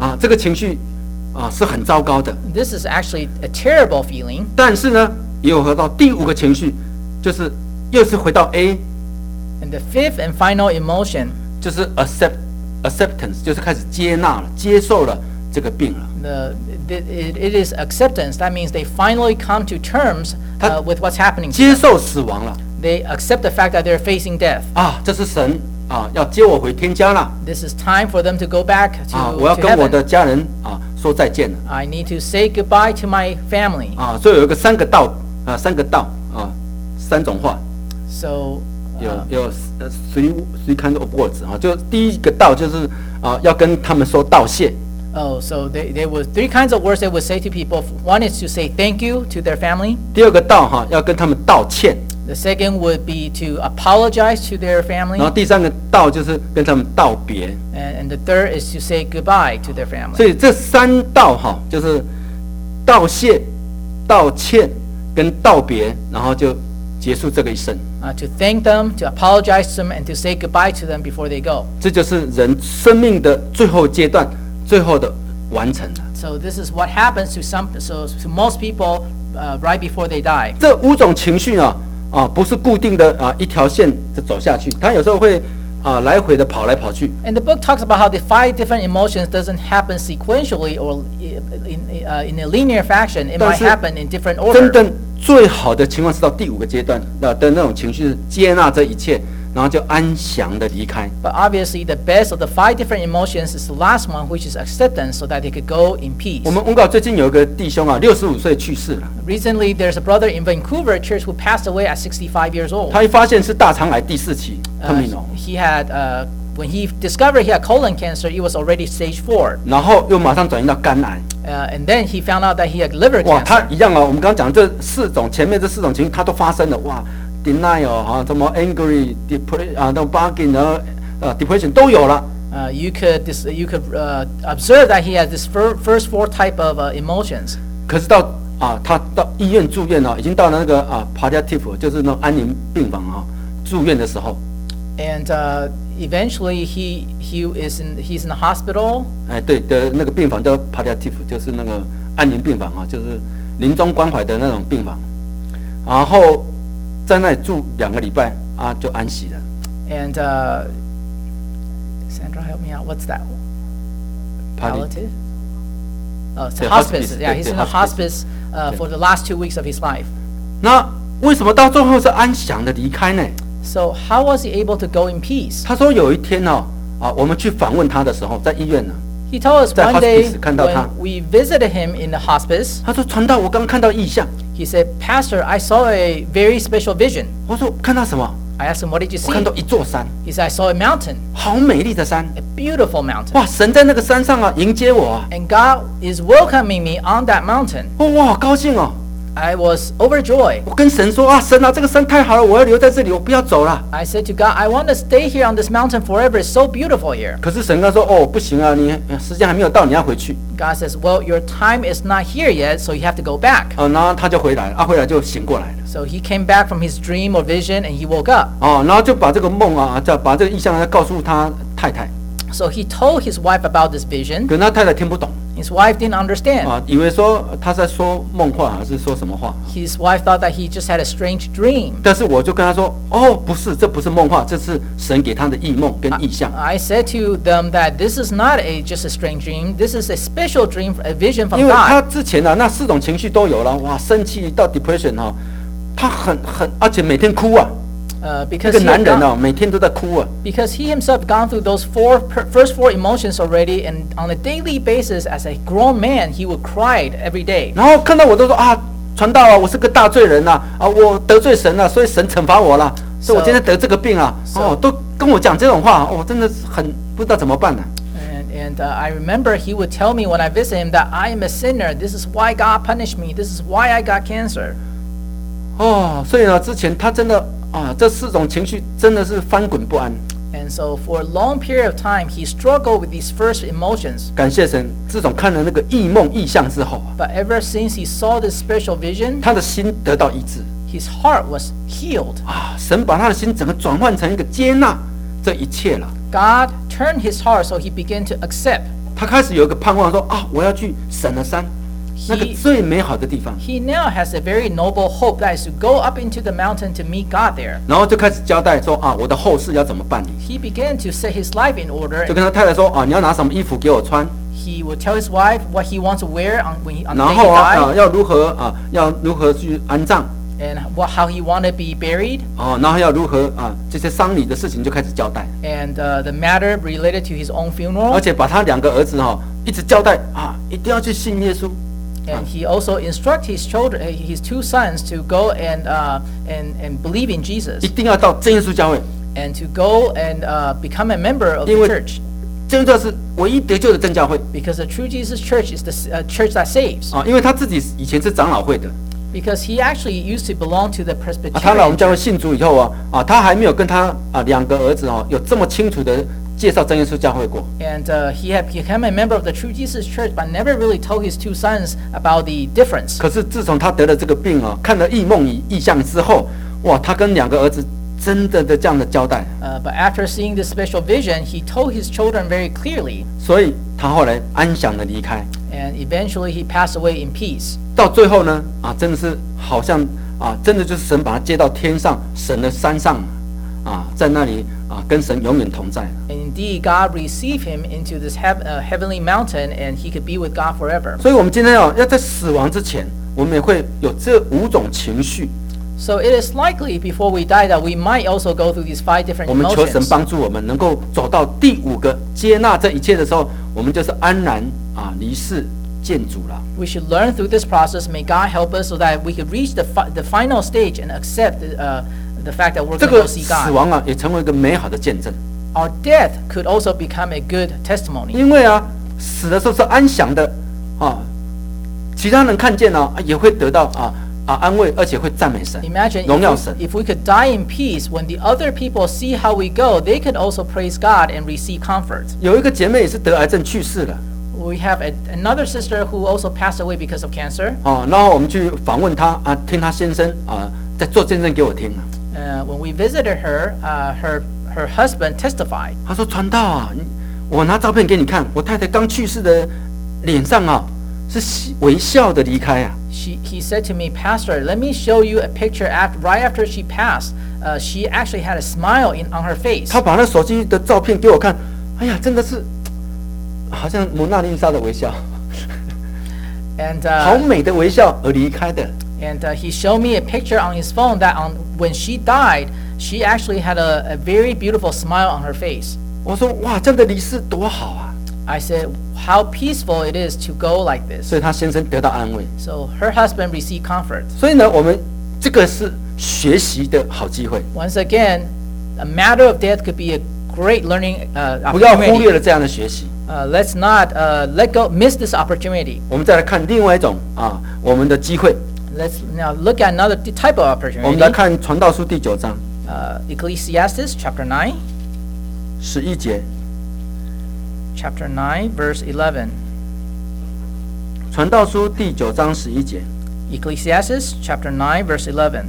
啊，这个情绪啊是很糟糕的。 This is actually a terrible feeling. 但是呢，也有回到第五个情绪，就是又是回到 A， And the fifth and final emotion, 就是 accept acceptance， 就是开始接纳了，接受了这个病了。 the, it, it is acceptance. That means they finally come to terms uh, with what's happening to 接 them. 受死亡了 They accept the fact that they're facing death. 啊，这是神啊要接我回天家了 This is time for them to go back to, 啊，我要 to 跟我 heaven. 的家人啊说再见了 I need to say goodbye to my family. 啊，所以有一个三个道啊，三个道啊，三种话。 So 有 uh, 有呃 three three kind of words 啊，就第一个道就是啊要跟他们说道谢 oh, so they, there were three kinds of words they would say to people. One is to say thank you to their family. 第二个道哈、要跟他们道歉， The second would be to apologize to their family. 然后第三个道就是跟他们道别。 And, and the third is to say goodbye to their family. 所以这三道哈、就是道谢、道歉跟道别，然后就结束这个一生。 Uh, to thank them, to apologize to them, and to say goodbye to them before they go. 这就是人生命的最后阶段，最后的完成了。 So this is what happens to some, so to most people uh, right before they die. 这五种情绪啊啊不是固定的啊一条线的走下去，它有时候会啊来回的跑来跑去。 And the book talks about how the five different emotions doesn't happen sequentially or in, uh, in a linear fashion. It might 但是 happen in different 真 order. 正最好的情况是到第五个阶段的的那种情绪，是接纳这一切，然后就安详的离开。 But obviously, the best of the five different emotions is the last one, which is acceptance, so that they could go in peace. 我们文稿最近有一个弟兄啊，六十五岁去世了。 Recently, there's a brother in Vancouver church who passed away at sixty-five years old. 他一发现是大肠癌第四期 Uh, terminal， he had uh, when he discovered he had colon cancer, it was already stage four, 然后又马上转移到肝癌。 uh, and then he found out that he had liver 哇，他 cancer. 一样啊！我们刚刚讲这四种，前面这四种情绪他都发生了。哇 ，denial 啊，什么 angry、depression 啊，那 bargain 啊，呃 depression 都有了。 Uh, you could dis- you could uh, observe that he had this fir- first four type of uh, emotions. 可是到啊，他到医院住院了，已经到了那个啊 palliative，就是那种安宁病房啊，住院的时候， And uh, eventually, he he is in he's in the hospital. 哎，对的那个病房叫 palliative，就是那个安宁病房啊，就是临终关怀的那种病房。然后在那里住两个礼拜啊，就安息了。 And uh, Sandra, help me out. What's that? Palliative? Oh, it's a The hospice. hospice, Yeah, the- he's the in the hospice. hospice uh, for the last two weeks of his life. 那为什么到最后是安详的离开呢？ So how was he able to go in peace? 他说有一天哦，啊，我们去访问他的时候，在医院呢， He told us 在 one day hospice 看到他。 when we visited him in the hospice, 他说传道，我刚看到异象。 he said, Pastor, I saw a very special vision. 我说看到什么？ I asked him, what did you 我看 see? 到一座山， He said, I saw a mountain, 好美丽的山。 a beautiful mountain. 哇，神在那个山上啊，迎接我啊！ And God is welcoming me on that mountain. 哦，我好高兴哦！ I was overjoyed. 我跟神说啊，神啊，这个山太好了，我要留在这里，我不要走了。 I said to God, I want to stay here on this mountain forever. It's so beautiful here. 可是神跟他说，哦，不行啊，你呃时间还没有到，你要回去。 God says, well, your time is not here yet, so you have to go back. 啊，然后他就回来了，啊，回来就醒过来了。 So he came back from his dream or vision and he woke up. 哦，然后就把这个梦啊，再把这个意象再告诉他太太， So he told his wife about this vision. 可是他太太听不懂 His wife didn't understand. 啊，以为说他在说梦话还是说什么话。 His wife thought that he just had a strange dream. 但是我就跟他说，哦，不是，这不是梦话，这是神给他的异梦跟意象。 I said to them that this is not a just a strange dream. This is a special dream, a vision from 因为他 God. 之前啊，那四种情绪都有了，哇，生气到 depression 哈、他很很，而且每天哭啊， Uh, 那 because 个 he 男 had 人 gone, 啊，每天都在哭啊。 because he himself gone through those four per, first four emotions already, and on a daily basis, as a grown man, he would cry every day. 然后看到我都说啊，传道啊，我是个大罪人呐、啊，我得罪神了、所以神惩罚我了，所以我今天得这个病啊， So- 哦，都跟我讲这种话，哦，真的是很不知道怎么办呢、 And, and uh, I remember he would tell me when I visit him that I am a sinner. This is why God punished me. This is why I got cancer. 哦，所以呢，之前他真的啊，这四种情绪真的是翻滚不安。 And so for a long period of time, he struggled with these first emotions. 感谢神，自从看了那个异梦异象之后啊， But ever since he saw this spiritual vision, 他的心得到医治 his heart was healed. 啊，神把他的心整个转换成一个接纳这一切了。 God turned his heart so he began to accept. 他开始有一个盼望说啊，我要去神的山，那个 He 最美好的地方。 he now has a very noble hope that is to go up into the mountain to meet God there. 然后就开始交代说啊，我的后事要怎么办理， He began to set his life in order. 就跟他太太说啊，你要拿什么衣服给我穿， He would tell his wife what he wants to wear on when he, on the 然 day 后 he 啊 died, 啊要如何啊要如何去安葬 and what, how he wanted to be buried, 啊，然后要如何啊这些丧礼的事情就开始交代， and uh, the matter related to his own funeral. 而且把他两个儿子哈、一直交代啊，一定要去信耶稣。 And he also instruct his children, uh, his two sons, to go and uh, and and believe in Jesus, 一定要到真耶稣教会， and to go and uh, become a member of the 因为 church, 真教是唯一得救的真教会 because the true Jesus Church is the s- uh, church that saves. 啊，因为他自己以前是长老会的 Because he actually used to belong to the 啊，他来我们 Presbyterian 教会 church, 信主以后啊啊，他还没有跟他啊两个儿子哦有这么清楚的介绍真耶稣教会过。 and uh, he had become a member of the true Jesus Church, but never really told his two sons about the difference. 可是自从他得了这个病啊，看了异梦异异象之后，哇，他跟两个儿子真的的这样的交代， Uh, but after seeing this special vision, he told his children very clearly, 所以他后来安详的离开。 and eventually he passed away in peace. 到最后呢，啊，真的是好像啊，真的就是神把他接到天上神的山上啊，在那里啊，跟神永远同在。 And indeed, God received him into this heav- uh, heavenly mountain, and he could be with God forever. 所以，我们今天要要在死亡之前，我们也会有这五种情绪。 So it is likely before we die that we might also go through these five different 我们求神 emotions. 帮助我们能够走到第五个接纳这一切的时候，我们就是安然啊离世见主了。 We should learn through this process. May God help us so that we could reach the, fi- the final stage and accept the, uh, the fact that we're 这 going to 个 go see 死 God. 亡啊，也成为一个美好的见证。 Our death could also become a good testimony. 因为啊，死的时候是安详的啊，其他人看见呢、啊，也会得到啊啊安慰，而且会赞美神， Imagine 荣耀 if 神 we,。if we could die in peace, when the other people see how we go, they could also praise God and receive comfort. 有一个姐妹也是得癌症去世了 We have a, another sister who also passed away because of cancer. 啊，然后我们去访问她啊，听她先生啊在做见证给我听啊。 Uh, when we visited her, uh, her her husband testified. 他说：“传道啊，你我拿照片给你看，我太太刚去世的脸上啊是喜微笑的离开啊。 She, he said to me, Pastor, let me show you a picture after, right after she passed. Uh, she actually had a smile in, on her face. 他把那手机的照片给我看，哎呀，真的是好像蒙娜丽莎的微笑， And 好 uh, 美的微笑而离开的。 and uh, he showed me a picture on his phone that on when she died, she actually had a, a very beautiful smile on her face. 我说哇，这样的离世多好啊！ I said, how peaceful it is to go like this. 所以他先生得到安慰。 So her husband received comfort. 所以呢，我们这个是学习的好机会， Once again, a matter of death could be a great learning uh, 不要忽略 opportunity. 了这样的学习。 Uh, let's not uh, let go, miss this opportunity. 我们再来看另外一种啊，我们的机会。 Let's now look at another t- type of 我们来 opportunity. 看传道书第九章 Uh, Ecclesiastes chapter nine, 十一节， chapter nine, verse eleven. 传道书第九章十一节。 Ecclesiastes chapter nine, verse eleven.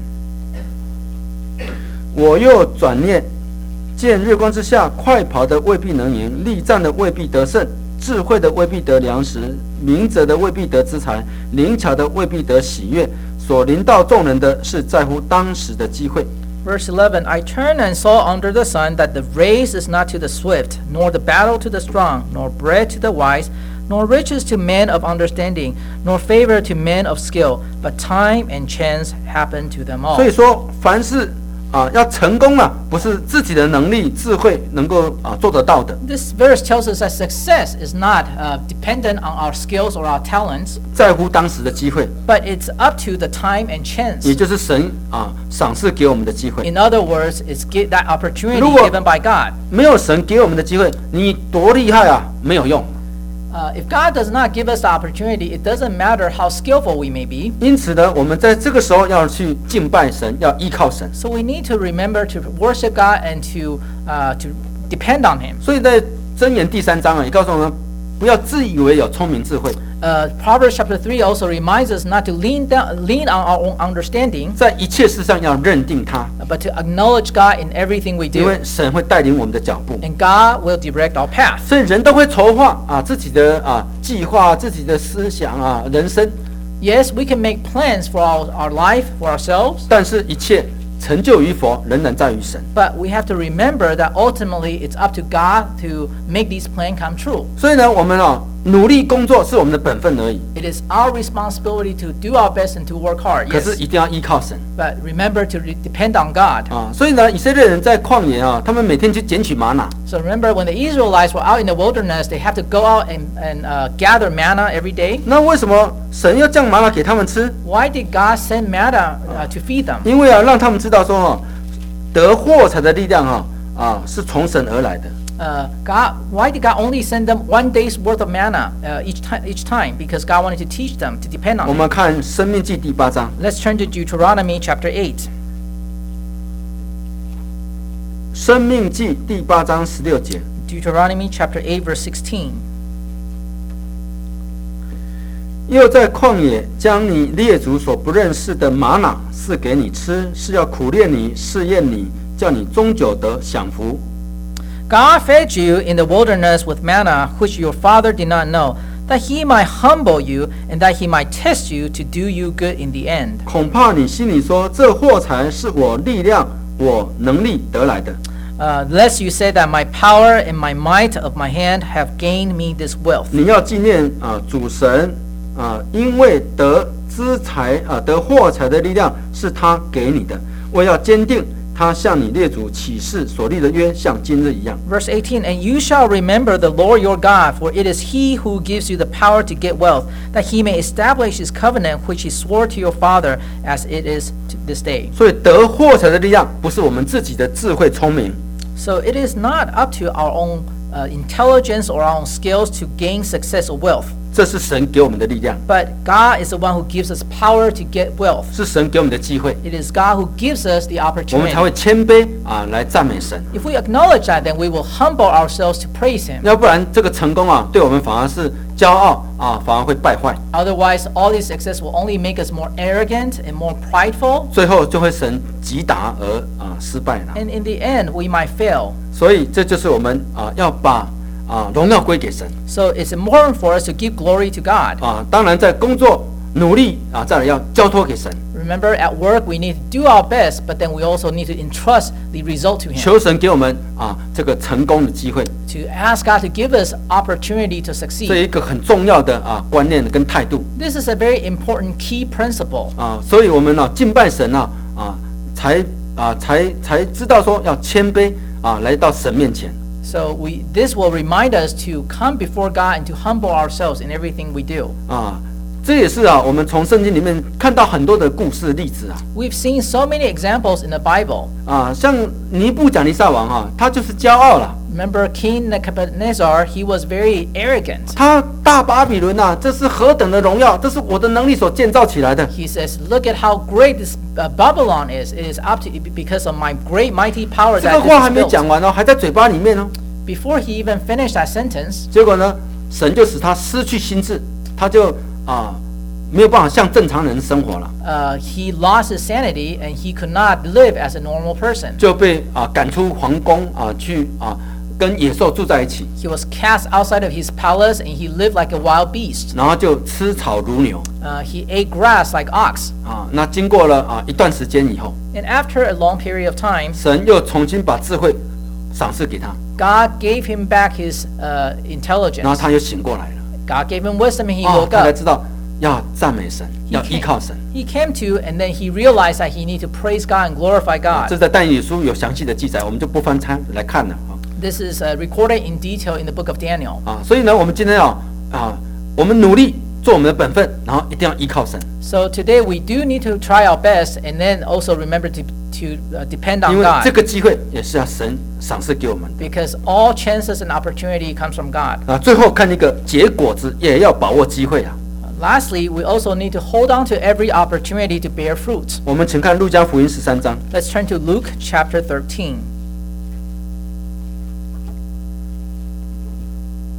我又转念，见日光之下，快跑的未必能赢，力战的未必得胜，智慧的未必得粮食，明哲的未必得资财，灵巧的未必得喜悦。所临到众人的是在乎当时的机会。 Verse eleven, I turned and saw under the sun that the race is not to the swift, nor the battle to the strong, nor bread to the wise, nor riches to men of understanding, nor favor to men of skill, but time and chance happen to them all. 所以说，凡是啊要成功啊，不是自己的能力、智慧能够啊做得到的， This verse tells us that success is not uh, dependent on our skills or our talents, 在乎当时的机会， but it's up to the time and chance. 也就是神啊赏赐给我们的机会。 In other words, it's gi- that opportunity 如果- given by God. 没有神给我们的机会，你多厉害啊，没有用。 Uh, if God does not give us the opportunity, it doesn't matter how skillful we may be. 因此呢，我们在这个时候要去敬拜神，要依靠神。 So we need to remember to worship God and to uh, to depend on Him. 所以在箴言第三章啊，也告诉我们， 不要自以为有聪明智慧， Uh, Proverbs chapter three also reminds us not to lean down, lean on our own understanding, 在一切事上要认定他， but to acknowledge God in everything we 因 do. 为神会带领我们的脚步。 And God will direct our path. 所以人都会筹划啊自己的啊计划、自己的思想啊人生， Yes, we can make plans for our, our life, for ourselves, 但是一切成就与否仍然在于神。 but we have to remember that ultimately it's up to God to make these plans come true. 所以呢，我们啊努力工作是我们的本分而已， It is our responsibility to do our best and to work hard, 可是 yes, 一定要依靠神 but remember to re- depend on God. 啊。所以呢，以色列人在旷野啊，他们每天去捡取玛瑙。 So remember when the Israelites were out in the wilderness, they had to go out and, and uh, gather manna every day. 那为什么神要降玛瑙给他们吃？ Why did God send manna uh, to feed them? 因为啊，让他们知道说哦，得货财的力量哈啊是从神而来的。 Uh, God, why did God only send them one day's worth of manna uh, each time? Each time, because God wanted to teach them to depend 我 on 们 Him. 看《生命记》第八章， Let's turn to Deuteronomy chapter eight. 《生命记》第八章十六节。 Deuteronomy chapter eight, verse sixteen. 又在旷野将你列祖所不认识的玛瑙赐给你吃，是要苦练你、试验你，叫你终久得享福。 God fed you in the wilderness with manna, which your father did not know, that He might humble you and that He might test you to do you good in the end. 恐怕你心里说，这货财是我力量、我能力得来的。 Uh, lest you say that my power and my might of my hand have gained me this wealth. 你要纪念啊、主神啊、因为得资财啊、得货财的力量是他给你的，我要坚定他向你列祖起誓所立的约，像今日一样。 Verse eighteen, and you shall remember the Lord your God, for it is He who gives you the power to get wealth, that He may establish His covenant which He swore to your father, as it is to this day. 所以得货财的力量不是我们自己的智慧聪明， So it is not up to our own uh, intelligence or our own skills to gain success or wealth, 这是神给我们的力量， but God is the one who gives us power to get wealth. 是神给我们的机会， It is God who gives us the 我们才 opportunity. 会谦卑啊来赞美神。 If we acknowledge that, then we will humble ourselves to praise Him. 要不然这个成功啊，对我们反而是骄傲啊，反而会败坏， Otherwise, all this success will only make us more arrogant and more prideful, 最后就会神击打而啊失败了。 and in the end, we might fail. 所以这就是我们啊要把啊荣耀归给神 So it's important for us to give glory to God. 啊。当然在工作努力啊，再来要交托给神， Remember, at work, we need to do our best, but then we also need to entrust the result to Him. 求神给我们啊这个成功的机会， To ask God to give us opportunity to 这 succeed. 一个很重要的啊观念跟态度 This is a very important key principle. 啊。所以我们呢、敬拜神啊啊才啊才才知道说要谦卑啊来到神面前。 So we this will remind us to come before God and to humble ourselves in everything we do. 啊，这也是啊，我们从圣经里面看到很多的故事例子啊， We've seen so many examples in the Bible. 啊，像尼布甲尼撒王哈、他就是骄傲了， Remember King Nebuchadnezzar, he was very arrogant. 他大巴比伦呐、这是何等的荣耀，这是我的能力所建造起来的。 He says, look at how great this uh, Babylon is. It is up to because of my great mighty power 这 that 个话还 this 没 is 讲 built. 完哦，还在嘴巴里面哦。 Before he even finished that sentence, 结果呢，神就使他失去心智，他就啊没有办法像正常人生活了， uh, he lost his sanity and he could not live as a normal person. 就被啊赶出皇宫啊去啊跟野兽住在一起， He was cast outside of his palace and he lived like a wild beast. 然后就吃草如牛 Uh, he ate grass like ox. 啊。那经过了啊一段时间以后， And after a long period of time, 神又重新把智慧赏赐给他， God gave him back his uh, 然后 intelligence. 他又醒过来了。 God gave him wisdom and he 哦， woke 他才 up. 知道要赞美神， He 要依 came, 靠神。 he came to and then he realized that he needed to praise God and glorify 这 God. 在但以理书有详细的记载，我们就不翻参来看了啊 This is uh, recorded in detail in the book of Daniel. 啊。所以呢，我们今天要啊，我们努力做我们的本分，然后一定要依靠神， So today we do need to try our best and then also remember to, to uh, depend 因 on 为这 God 个机会也是要神赏赐给我们的 because all chances and opportunity comes from God. 啊。最后看一个结果子，也要把握机会啊。 Lastly, we also need to hold on to every opportunity to bear fruit. 我们请看路加福音十三章， Let's turn to Luke chapter thirteen.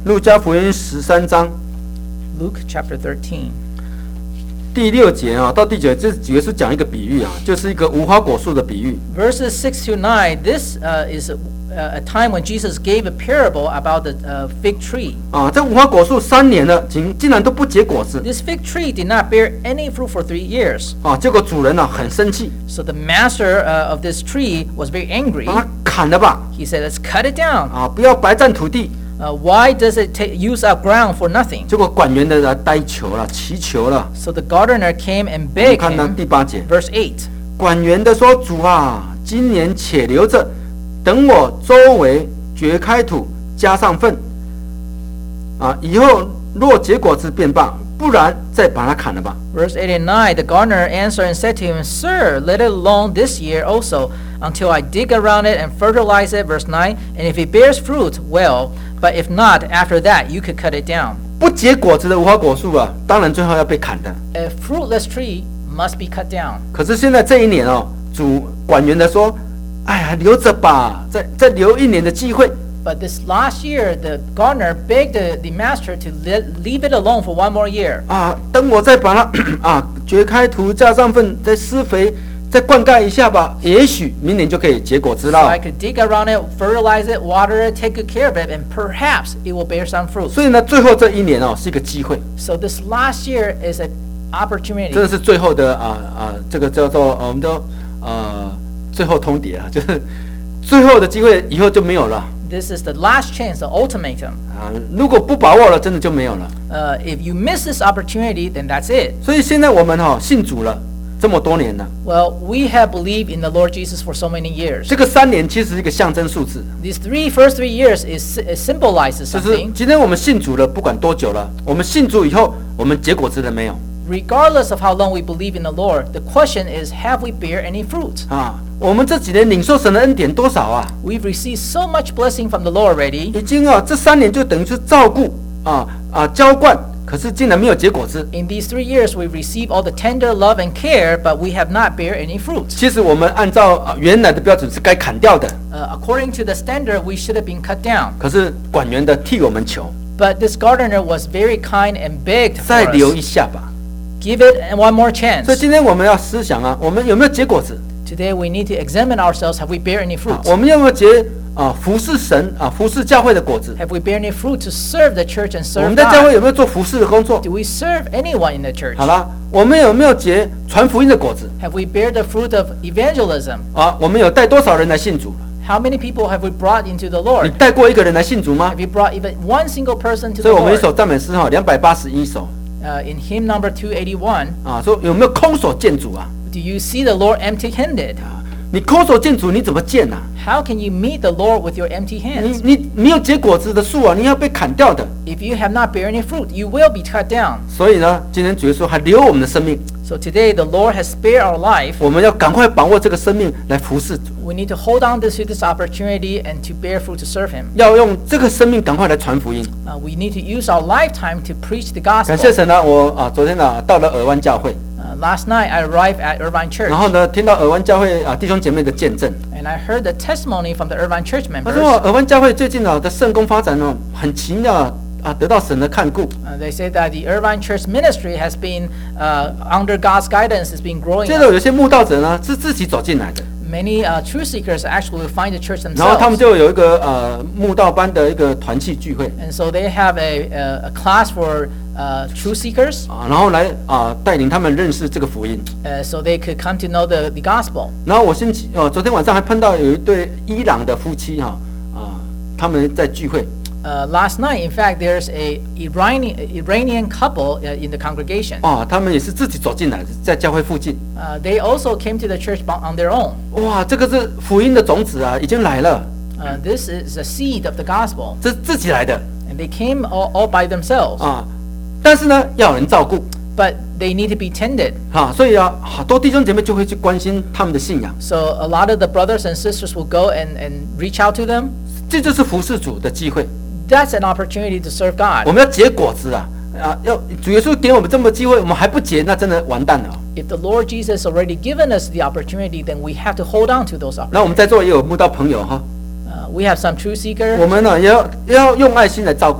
路加福音十三章 Luke chapter thirteen. 第六节啊到第九节，这几个是讲一个比喻啊，就是一个无花果树的比喻。 Verses six to nine, this uh, is a, a time when Jesus gave a parable about the uh, fig tree. 啊，这无花果树三年了，竟竟然都不结果子 This fig tree did not bear any fruit for three years. 啊！结果主人呢、很生气， So the master uh, of this tree was very angry. 把它砍了吧 He said, let's cut it down. 啊！不要白占土地。 Uh, why does it ta- use up ground for nothing? 结果管园的来呆求了，祈求了。 So the gardener came and 我们 begged 看到 him. 第八节， Verse eight. 管园的说：“主啊，今年且留着，等我周围掘开土，加上粪。啊，以后若结果子便罢，不然再把它砍了吧。” Verse eight and nine, the gardener answered and said to him, Sir, let it alone this year also, until I dig around it and fertilize it. Verse nine, and if it bears fruit, well, but if not, after that, you could cut it down. 不结果子的无花果树啊，当然最后要被砍的。 A fruitless tree must be cut down. 可是现在这一年哦，主管园的说：“哎呀，留着吧，再再留一年的机会。” But this last year, the gardener begged the, the master to le- leave it alone for one more year. 啊，等我再把它啊掘开土，加上粪，再施肥，再灌溉一下吧，也许明年就可以结果子 So 了 I。could dig around it, fertilize it, water it, take good care of it, and perhaps it will bear some fruit. 所以呢，最后这一年哦是一个机会， So this last year is an 真 opportunity. 的是最后的啊啊，这个叫做呃我们都呃最后通牒啊，就是最后的机会，以后就没有了 This is the last chance, the ultimatum. 啊。如果不把握了，真的就没有了。 Uh, if you miss this opportunity, then that's it. 所以现在我们哈、哦、信主了这么多年了， Well, we have believed in the Lord Jesus for so many years. 这个三年其实是一个象征数字。 These three first three years is, it symbolizes 就是 something. 今天我们信主了，不管多久了，我们信主以后，我们结果子了没有 Regardless of how long we believe in the Lord, the question is, have we bear any fruit? 啊？我们这几年领受神的恩典多少啊？ We've received so much blessing from the Lord already. 已经啊，这三年就等于是照顾啊啊浇灌，可是竟然没有结果子。 In these three years, we've received all the tender love and care, but we have not bear any fruit. 其实我们按照啊原来的标准是该砍掉的， Uh, according to the standard, we should have been cut down. 可是管园的替我们求， But this gardener was very kind and begged for 再留 us. 一下吧。 Give it one more chance. 所以今天我们要思想啊，我们有没有结果子？ Today we need to examine ourselves. Have we bear any 啊 fruit? 我们有没有结啊服侍神啊服侍教会的果子？ Have we bear any fruit to serve the church and 我 serve 们在教会 God? 有没有做服侍的工作？ Do we serve anyone in the church? 好了，我们有没有结传福音的果子？ Have we bear the fruit of evangelism? 啊，我们有带多少人来信主了？ How many people have we brought into the 你 Lord? 带过一个人来信主吗 Have？you brought even one single person to 所 the 以我们一 Lord? 首赞美诗哈，两百八十一首 Uh, in hymn number two eighty-one, 啊，说有没有空手见主啊？ do you see the Lord empty-handed? 你空手见主，你怎么见呐、 How can you meet the Lord with your empty 你 hands? 你没有结果子的树啊，你要被砍掉的。 If you have not bear any fruit, you will be cut down. 所以呢，今天主耶稣还留我们的生命， So today the Lord has spared our life. 我们要赶快把握这个生命来服侍主， We need to hold on to this opportunity and to bear fruit to serve Him. 要用这个生命赶快来传福音。 Uh, we need to use our lifetime to preach the 感谢 gospel. 神啊，我啊昨天啊到了尔湾教会， Uh, last night I arrived at Irvine Church 然后呢听到尔湾教会啊弟兄姐妹的见证， and I heard the testimony from the Irvine Church 他 members. 说尔湾教会最近啊的圣工发展哦很奇妙啊，啊得到神的看顾。 Uh, they say that the Irvine Church ministry has been uh, under God's guidance, has been growing. 接着有些慕道者呢是自己走进来的， Many uh, truth seekers actually will find the church 然后他们 themselves. 就有一个呃慕道班的一个团契聚会 And so they have a, a, a class for uh, truth seekers, 啊，然后来啊带领他们认识这个福音。 uh, so they could come to know the, the gospel. 然后我星期哦昨天晚上还碰到有一对伊朗的夫妻哈啊他们在聚会， Uh, last night, in fact, there's a Iranian, Iranian couple uh, in the congregation. 啊他们也是自己走进来，在教会附近。 Uh, they also came to the church on on their own. 哇，这个是福音的种子啊，已经来了， Uh, this is the seed of the gospel. 这是自己来的 And they came all, all by themselves. 啊。但是呢，要有人照顾 But they need to be tended. 啊，所以啊，好多弟兄姐妹就会去关心他们的信仰， So a lot of the brothers and sisters will go and, and reach out to them. 这就是服侍主的机会。 That's an opportunity to serve 我 God. 们要结果子啊啊！要主耶稣给我们这么机会，我们还不结，那真的完蛋了。 If the Lord Jesus already given us the opportunity, then we have to hold on to those 那我们 opportunities. 在座也有慕道朋友哈， Uh, we have some truth seekers. 我们呢也要也要用爱心来照顾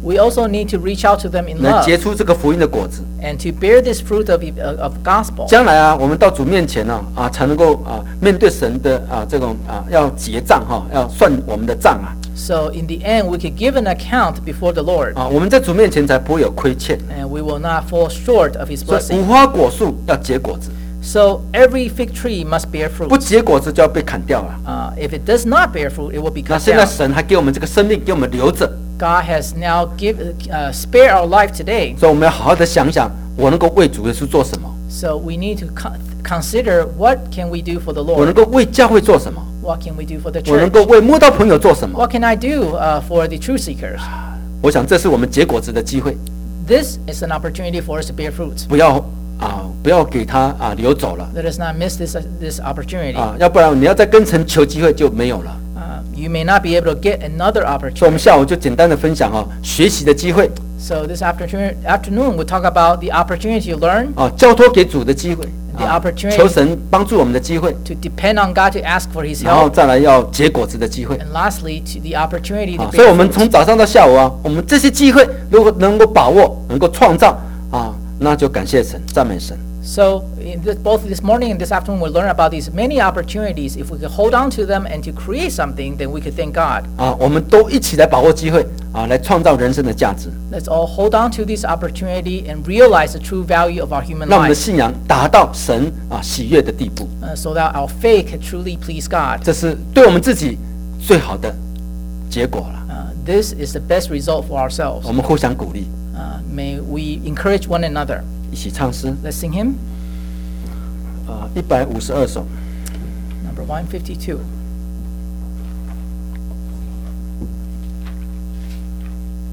We also need to reach out to them in 来 love 结出这个福音的果子。 and to bear this fruit of, of gospel. 将来啊，我们到主面前呢、啊，啊，才能够啊面对神的啊这种啊要结账哈、要算我们的账啊 So in the end, we could give an account before the Lord, 啊，我们在主面前才不会有亏欠。 and we will not fall short of His 所以 blessing. 无花果树要结果子， So every fig tree must bear 不 fruit. 结果子就要被砍掉了。 Uh, if it does not bear fruit, it will be 那 cut 现在 down. 神还给我们这个生命，给我们留着， God has now give, uh, spare our life today. 所以我们要好好的想想，我能够为主耶稣做什么， So we need to con- consider what can we do for the 我能 Lord? 够为教会做什么， What can we do for the 我能 church? 够为慕道朋友做什么。 What can I do uh, for the truth seekers? 我想这是我们结果子的机会， This is an opportunity for us to bear fruit. 不要啊，不要给他啊流走了 Let us not miss this, uh, this opportunity. 啊，要不然你要再跟城求机会就没有了。 Uh, you may not be able to get another 所以我们 opportunity. 下午就简单的分享哦，学习的机会 So this afternoon, afternoon we'll talk about the opportunity to learn, 啊，交托给主的机会， the 啊 opportunity 求神帮助我们的机会， to depend on God to ask for His 然后 help, 再来要结果子的机会。 and lastly, to the opportunity to 啊，所以 bear 我们 fruit. 从早上到下午啊，我们这些机会如果能够把握，能够创造啊，那就感谢神，赞美神。 So in this, both this morning and this afternoon, we'll learn about these many opportunities. If we could hold on to them and to create something, then we could thank God. 啊，我们都一起来把握机会啊，来创造人生的价值， Let's all hold on to this opportunity and realize the true value of our human 让我们的 life, 信仰达到神啊喜悦的地步。 uh, so that our faith can truly please God. 这是对我们自己最好的结果了。 Uh, this is the best result for ourselves. 我们互相鼓励， Uh, may we encourage one another. 一起唱诗 Let's sing hymn 啊，一百五十二首。 number one fifty-two.